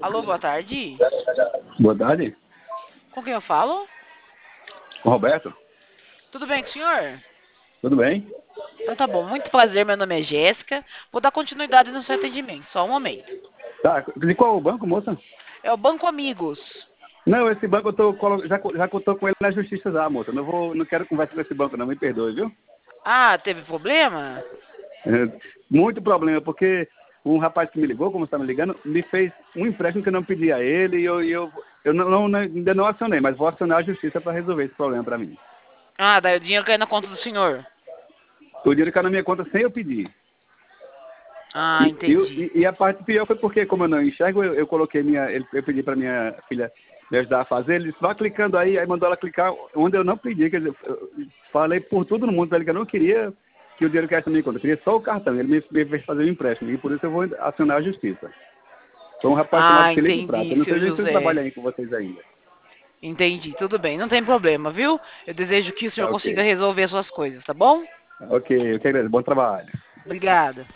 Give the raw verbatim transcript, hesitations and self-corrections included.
Alô, boa tarde. Boa tarde. Com quem eu falo? Roberto, Tudo bem com o senhor? tudo bem? Então tá bom, muito prazer, meu nome é Jéssica. Vou dar continuidade no seu atendimento, só um momento. Tá, de qual banco, moça? É o Banco Amigos. Não, esse banco eu tô, colo- já, co- já que eu tô com ele na justiça já, moça. Não vou, não quero conversa com esse banco não, me perdoe, viu? Ah, teve problema? É, muito problema, porque um rapaz que me ligou, como está me ligando, me fez um empréstimo que eu não pedi a ele e eu, e eu, eu não, não- não- ainda não acionei, mas vou acionar a justiça para resolver esse problema para mim. Ah, daí o dinheiro caiu na conta do senhor. O dinheiro caiu na minha conta sem eu pedir. Ah, E, e, o- entendi. e- e a parte pior foi porque, como eu não enxergo, eu, eu coloquei minha. ele- Eu pedi para minha filha me ajudar a fazer, ele disse, vá clicando aí, aí mandou ela clicar onde eu não pedi, quer dizer, eu falei por todo mundo para ele que eu não queria que o dinheiro caísse na minha conta, eu queria só o cartão, ele me, me fez fazer um empréstimo, e por isso eu vou acionar a justiça. Foi um rapaz chamado Ah, Felipe Prata, eu entendi, não sei seu nem se ele trabalha José. aí com vocês ainda. Entendi, tudo bem, não tem problema, viu? Eu desejo que o senhor Tá consiga ok. resolver suas coisas, tá bom? Ok, eu que agradeço, bom trabalho. Obrigada.